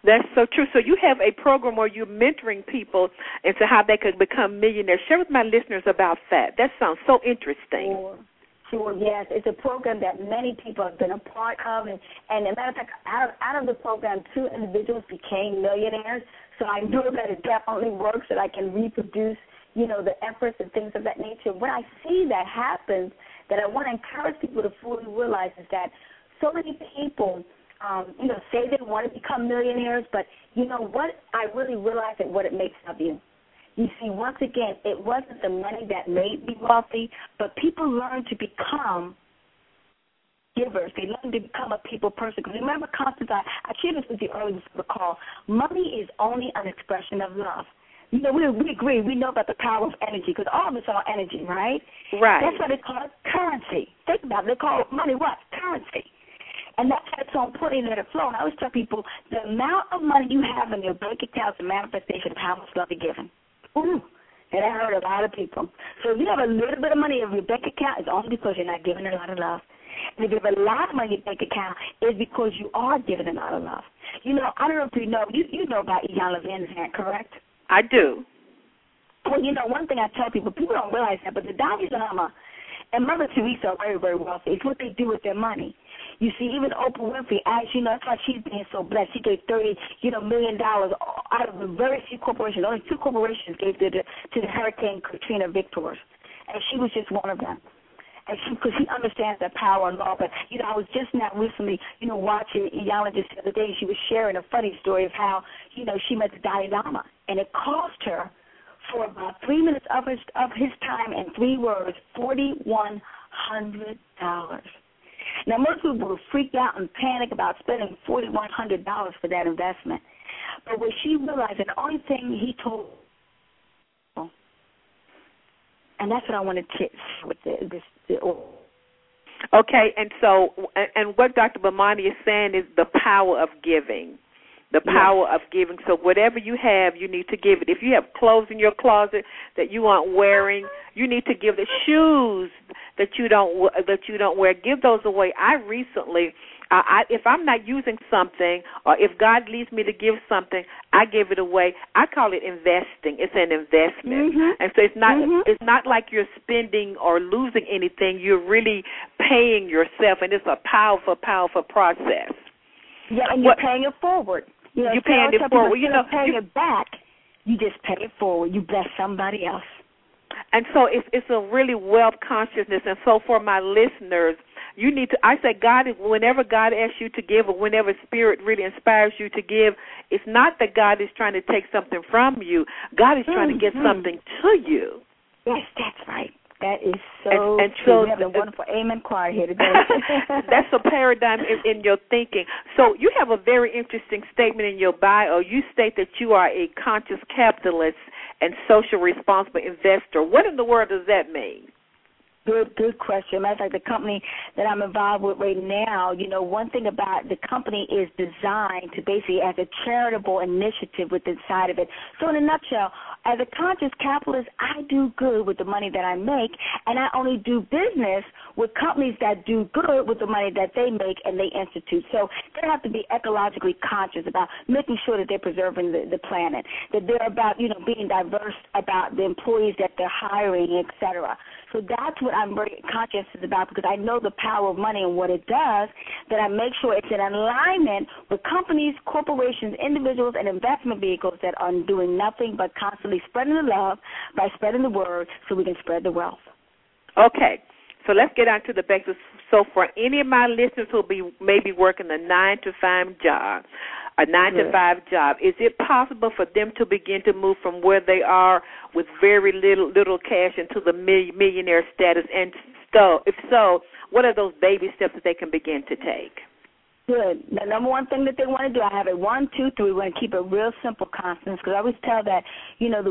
That's so true. So you have a program where you're mentoring people into how they could become millionaires. Share with my listeners about that. That sounds so interesting. Sure, yes. It's a program that many people have been a part of. And as a matter of fact, out of the program, 2 individuals became millionaires. So I know that it definitely works, that I can reproduce, the efforts and things of that nature. When I see that happens, that I want to encourage people to fully realize is that so many people say they want to become millionaires, but what I really realized that what it makes of you. You see, once again, it wasn't the money that made me wealthy, but people learn to become givers. They learn to become a people person. Because remember, Constance, I shared this with you earlier before the call. Money is only an expression of love. We agree. We know about the power of energy because all of it's all energy, right? Right. That's why they call it currency. Think about it. They call money what? Currency. And that's why it's so important to let it flow. And I always tell people the amount of money you have in your bank account is a manifestation of how much love you're giving. Ooh, and I heard a lot of people. So if you have a little bit of money in your bank account, it's only because you're not giving a lot of love. And if you have a lot of money in your bank account, it's because you are giving a lot of love. I don't know if you know about Iyanla Vanzant, correct? I do. Well, one thing I tell people don't realize that, but the Dalai Lama and Mother Teresa are very, very wealthy. It's what they do with their money. You see, even Oprah Winfrey, as you know, that's why she's being so blessed. She gave $30 million out of the very few corporations. Only 2 corporations gave to the Hurricane Katrina victors, and she was just one of them. And because she understands that power and law. But I was just now recently, watching Iyanla just the other day. She was sharing a funny story of how she met the Dalai Lama, and it cost her for about 3 minutes of his time and 3 words, $4,100. Now, most people were freaked out and panic about spending $4,100 for that investment. But what she realized, and the only thing he told, and that's what I wanted to with this. Okay, and so, and what Dr. Bomani is saying is the power of giving. The power of giving. So whatever you have, you need to give it. If you have clothes in your closet that you aren't wearing, you need to give the shoes that you don't wear. Give those away. I recently, if I'm not using something, or if God leads me to give something, I give it away. I call it investing. It's an investment, and so it's not like you're spending or losing anything. You're really paying yourself, and it's a powerful, powerful process. Yeah, and you're paying it forward. You're paying it forward. Paying it back. You just pay it forward. You bless somebody else. And so it's a really wealth consciousness. And so for my listeners, you need to, I say, whenever God asks you to give, or whenever Spirit really inspires you to give, it's not that God is trying to take something from you. God is trying to get something to you. Yes, that's right. That is so true. We have a wonderful amen choir here today. That's a paradigm in your thinking. So you have a very interesting statement in your bio. You state that you are a conscious capitalist and social responsible investor. What in the world does that mean? Good question. Matter of fact, the company that I'm involved with right now, one thing about the company is designed to basically as a charitable initiative with inside of it. So in a nutshell, as a conscious capitalist, I do good with the money that I make, and I only do business with companies that do good with the money that they make and they institute. So they have to be ecologically conscious about making sure that they're preserving the planet, that they're about, being diverse about the employees that they're hiring, et cetera. So that's what I'm very conscious about, because I know the power of money and what it does, that I make sure it's in alignment with companies, corporations, individuals, and investment vehicles that are doing nothing but constantly spreading the love by spreading the word so we can spread the wealth. Okay. So let's get on to the basics. So for any of my listeners who may be working a 9-to-5 job, is it possible for them to begin to move from where they are with very little cash into the millionaire status? And so, if so, what are those baby steps that they can begin to take? Good. The number one thing that they want to do, I have a 1, 2, 3. We want to keep it real simple, Constance, because I always tell that, the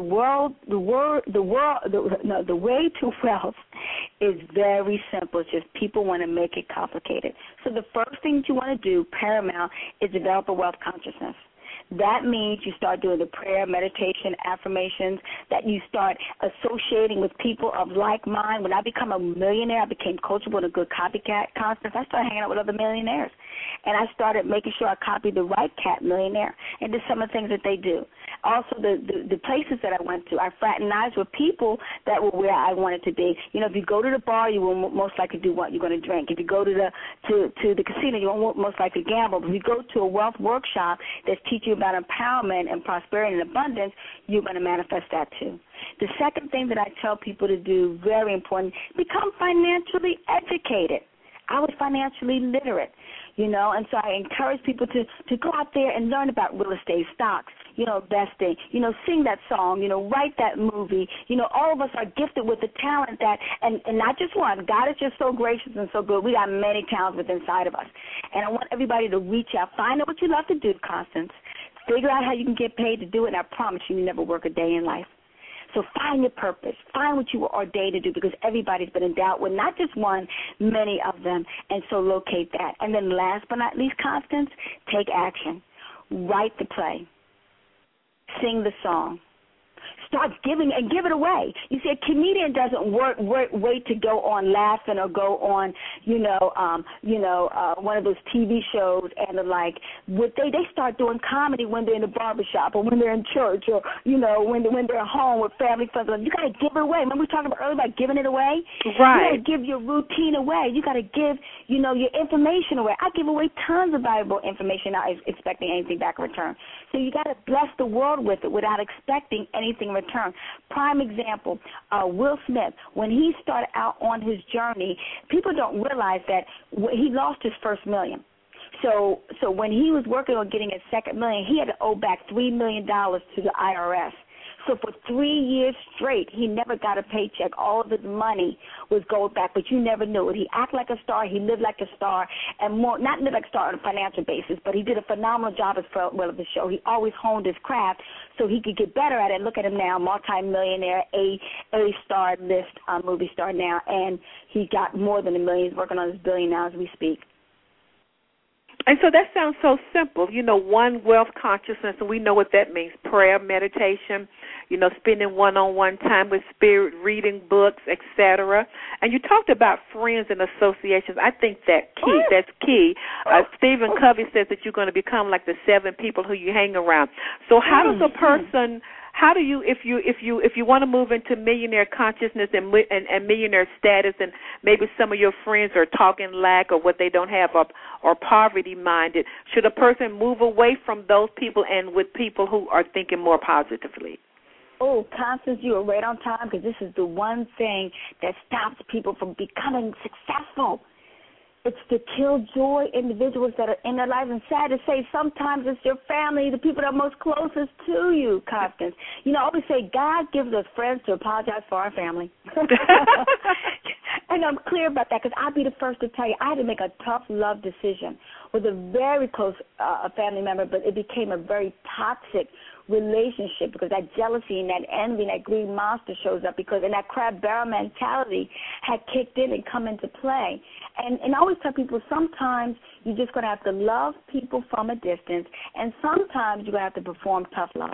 way to wealth is very simple. It's just people want to make it complicated. So the first thing that you want to do, paramount, is develop a wealth consciousness. That means you start doing the prayer, meditation, affirmations, that you start associating with people of like mind. When I become a millionaire, I became coachable and a good copycat, Constance. I started hanging out with other millionaires. And I started making sure I copied the right cat millionaire and did some of the things that they do. Also, the places that I went to, I fraternized with people that were where I wanted to be. You know, if you go to the bar, you will most likely do what? You're going to drink. If you go to the casino, you won't most likely gamble. But if you go to a wealth workshop that's teaching you about empowerment and prosperity and abundance, you're going to manifest that too. The second thing that I tell people to do, very important, become financially educated. I was financially literate, you know, and so I encourage people to go out there and learn about real estate, stocks, you know, investing, you know, sing that song, you know, write that movie. You know, all of us are gifted with the talent that, and not just one. God is just so gracious and so good. We got many talents within inside of us. And I want everybody to reach out. Find out what you love to do, Constance. Figure out how you can get paid to do it, and I promise you never work a day in life. So find your purpose. Find what you were ordained to do, because everybody's been endowed with not just one, many of them, and so locate that. And then last but not least, Constance, take action. Write the play. Sing the song. Start giving and give it away. You see, a comedian doesn't wait to go on laughing or go on, one of those TV shows and the like. They start doing comedy when they're in the barbershop or when they're in church or, you know, when they're home with family friends. You got to give it away. Remember we were talking about earlier about giving it away? Right. You got to give your routine away. You got to give, you know, your information away. I give away tons of valuable information, not expecting anything back in return. So you got to bless the world with it without expecting anything in return. Prime example, Will Smith, when he started out on his journey, people don't realize that he lost his first $1 million. So when he was working on getting his second $1 million, he had to owe back $3 million to the IRS. So for 3 years straight, he never got a paycheck. All of his money was gold back, but you never knew it. He acted like a star. He lived like a star, and more, not live like a star on a financial basis, but he did a phenomenal job as well of the show. He always honed his craft so he could get better at it. Look at him now, multi-millionaire, A-star list movie star now, and he got more than $1 million. He's working on his $1 billion now as we speak. And so that sounds so simple. You know, one, wealth consciousness, and we know what that means, prayer, meditation, you know, spending one-on-one time with spirit, reading books, etc. And you talked about friends and associations. I think that's key. Stephen Covey says that you're going to become like the 7 people who you hang around. So how does a person... How do you, if you want to move into millionaire consciousness and millionaire status, and maybe some of your friends are talking lack or what they don't have or poverty minded, should a person move away from those people and with people who are thinking more positively? Oh, Constance, you are right on time, because this is the one thing that stops people from becoming successful. It's the killjoy individuals that are in their lives. And sad to say, sometimes it's your family, the people that are most closest to you, Constance. You know, I always say God gives us friends to apologize for our family. And I'm clear about that, because I'll be the first to tell you, I had to make a tough love decision with a very close family member, but it became a very toxic relationship, because that jealousy and that envy and that greed monster shows up, because and that crab barrel mentality had kicked in and come into play. And I always tell people, sometimes you're just going to have to love people from a distance, and sometimes you're going to have to perform tough love.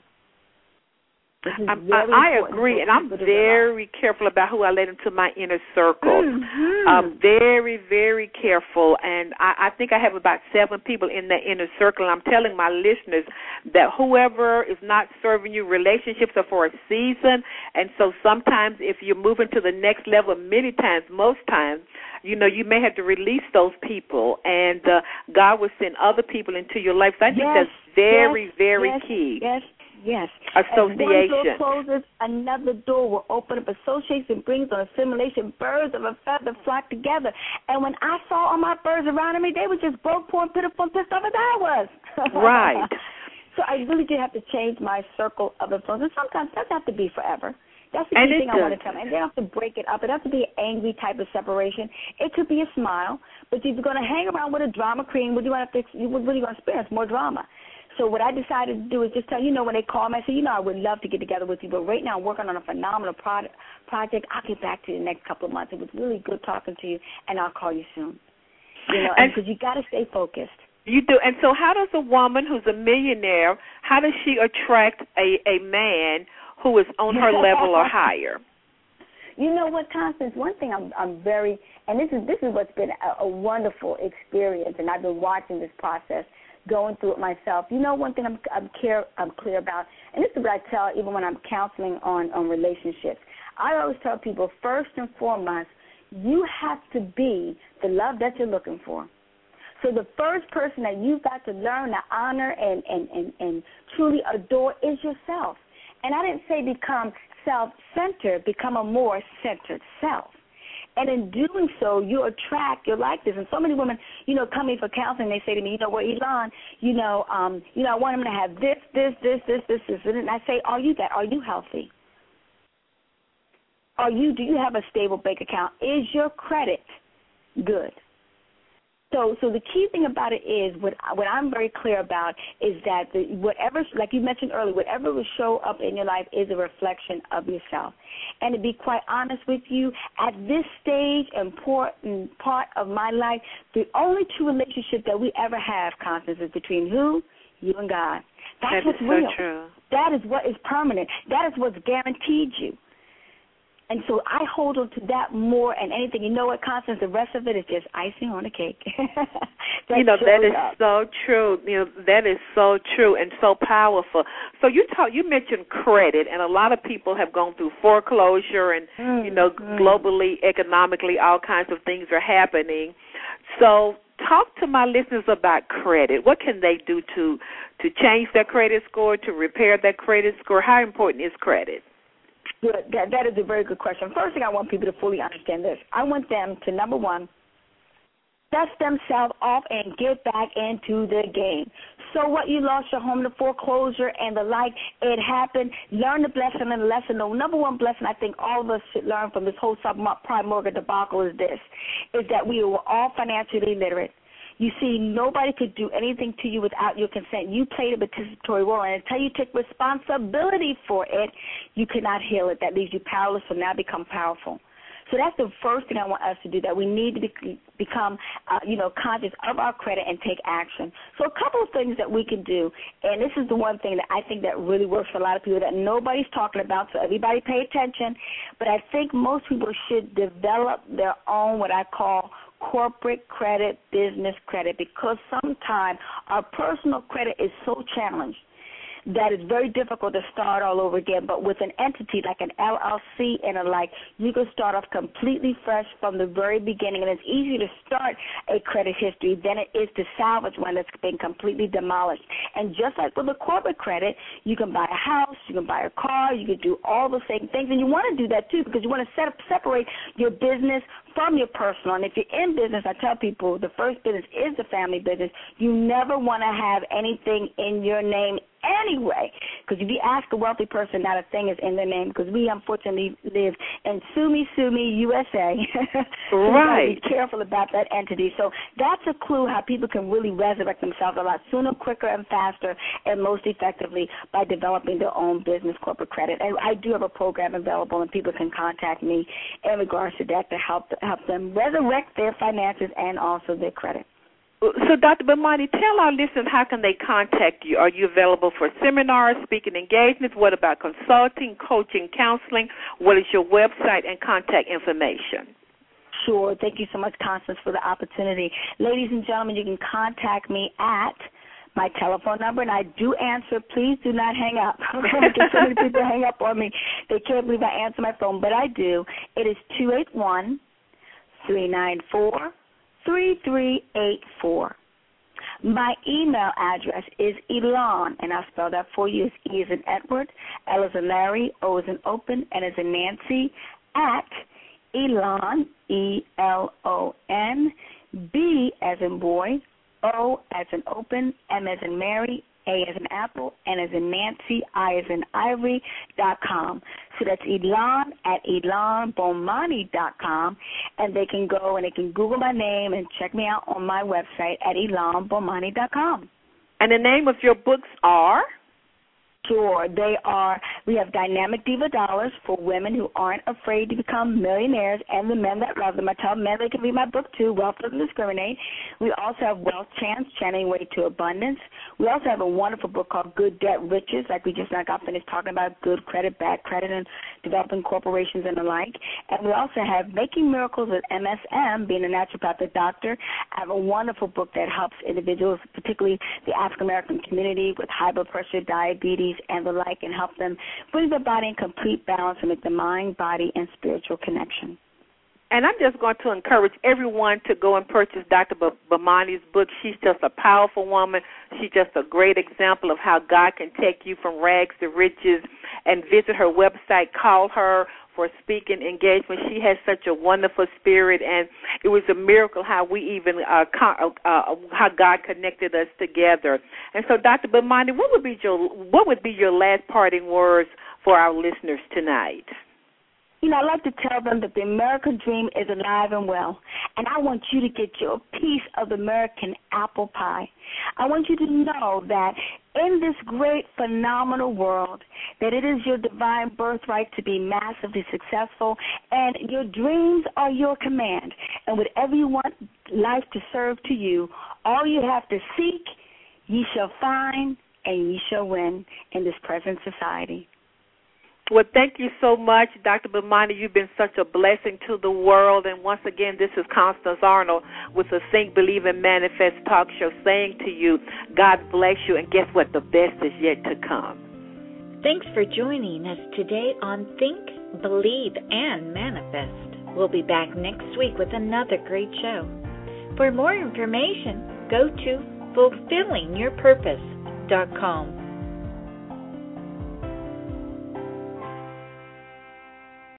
I agree, and I'm very careful about who I let into my inner circle. Mm-hmm. Very, very careful, and I think I have about 7 people in that inner circle, and I'm telling my listeners that whoever is not serving you, relationships are for a season, and so sometimes if you're moving to the next level, most times, you know, you may have to release those people, and God will send other people into your life. So I think that's very, very key. Yes. Association. As one door closes, another door will open up. Association brings on assimilation. Birds of a feather flock together. And when I saw all my birds around me, they were just broke, poor, and pitiful, and pissed off as I was. Right. So I really did have to change my circle of influence. And sometimes that doesn't have to be forever. That's the key thing I want to tell them. And they don't have to break it up. It doesn't have to be an angry type of separation. It could be a smile. But if you're going to hang around with a drama queen, what are you going to experience? More drama. So what I decided to do is just tell, when they call me, I said, I would love to get together with you, but right now I'm working on a phenomenal project. I'll get back to you in the next couple of months. It was really good talking to you, and I'll call you soon. And because you got to stay focused. You do. And so how does a woman who's a millionaire, how does she attract a man who is on her level or higher? You know what, Constance? One thing I'm very, and this is what's been a wonderful experience, and I've been watching this process, going through it myself. You know, one thing I'm clear about, and this is what I tell even when I'm counseling on relationships. I always tell people, first and foremost, you have to be the love that you're looking for. So the first person that you've got to learn to honor and truly adore is yourself. And I didn't say become self-centered, become a more centered self. And in doing so, you attract, you're like this. And so many women, come in for counseling, they say to me, Elon, I want him to have this. And I say, are you that? Are you healthy? Do you have a stable bank account? Is your credit good? So the key thing about it is what I'm very clear about is that whatever, like you mentioned earlier, whatever will show up in your life is a reflection of yourself. And to be quite honest with you, at this stage, important part of my life, the only true relationship that we ever have, Constance, is between who? You and God. That's what's real. So true. That is what is permanent. That is what's guaranteed you. And so I hold on to that more than anything. You know what, Constance? The rest of it is just icing on the cake. That is so true. That is so true and so powerful. So you mentioned credit, and a lot of people have gone through foreclosure, and globally, economically, all kinds of things are happening. So talk to my listeners about credit. What can they do to change their credit score, to repair their credit score? How important is credit? Good. That is a very good question. First thing I want people to fully understand this. I want them to, number one, dust themselves off and get back into the game. So what, you lost your home to foreclosure and the like, it happened. Learn the blessing and the lesson. The number one blessing I think all of us should learn from this whole subprime mortgage debacle is that we were all financially literate. You see, nobody could do anything to you without your consent. You played a participatory role, and until you take responsibility for it, you cannot heal it. That leaves you powerless, so now become powerful. So that's the first thing I want us to do, that we need to become, conscious of our credit and take action. So a couple of things that we can do, and this is the one thing that I think that really works for a lot of people that nobody's talking about, so everybody pay attention. But I think most people should develop their own, what I call, corporate credit, business credit, because sometimes our personal credit is so challenged that it's very difficult to start all over again. But with an entity like an LLC and a like, you can start off completely fresh from the very beginning. And it's easier to start a credit history than it is to salvage one that's been completely demolished. And just like with the corporate credit, you can buy a house, you can buy a car, you can do all the same things. And you want to do that, too, because you want to separate your business from your personal. And if you're in business, I tell people the first business is the family business. You never want to have anything in your name anyway, because if you ask a wealthy person, not a thing is in their name, because we unfortunately live in sue me, USA. So right. You got to be careful about that entity. So that's a clue how people can really resurrect themselves a lot sooner, quicker, and faster, and most effectively by developing their own business corporate credit. And I do have a program available, and people can contact me in regards to that to help them resurrect their finances and also their credit. So, Dr. Bomani, tell our listeners, how can they contact you? Are you available for seminars, speaking engagements? What about consulting, coaching, counseling? What is your website and contact information? Sure. Thank you so much, Constance, for the opportunity. Ladies and gentlemen, you can contact me at my telephone number, and I do answer. Please do not hang up. Because so many people hang up on me. They can't believe I answer my phone, but I do. It is 281-394-3384. My email address is Elon, and I'll spell that for you. It's E as in Edward, L as in Larry, O as in Open, N as in Nancy, at Elon, ELON, B as in boy, O as in Open, M as in Mary, A as in Apple, N as in Nancy, I as in Ivory.com. So that's Elon at ElonBomani.com, and they can go and they can Google my name and check me out on my website at ElonBomani.com. And the name of your books are? Sure. They are We have Dynamic Diva Dollars for women who aren't afraid to become millionaires and the men that love them. I tell men they can read my book, too, Wealth Doesn't Discriminate. We also have Wealth Chance, Channeling Way to Abundance. We also have a wonderful book called Good Debt Riches, like we just now got finished talking about good credit, bad credit, and developing corporations and the like. And we also have Making Miracles with MSM, being a naturopathic doctor. I have a wonderful book that helps individuals, particularly the African-American community, with high blood pressure, diabetes, and the like, and help them bring their body in complete balance and make the mind, body, and spiritual connection. And I'm just going to encourage everyone to go and purchase Dr. Bomani's book. She's just a powerful woman. She's just a great example of how God can take you from rags to riches. And visit her website. Call her for speaking engagement. She has such a wonderful spirit, and it was a miracle how we even how God connected us together. And so, Dr. Bomani, what would be your last parting words for our listeners tonight? You know, I like to tell them that the American dream is alive and well, and I want you to get your piece of the American apple pie. I want you to know that in this great, phenomenal world, that it is your divine birthright to be massively successful, and your dreams are your command. And whatever you want life to serve to you, all you have to seek, ye shall find, and ye shall win in this present society. Well, thank you so much, Dr. Bomani. You've been such a blessing to the world. And once again, this is Constance Arnold with the Think, Believe, and Manifest talk show saying to you, God bless you. And guess what? The best is yet to come. Thanks for joining us today on Think, Believe, and Manifest. We'll be back next week with another great show. For more information, go to fulfillingyourpurpose.com.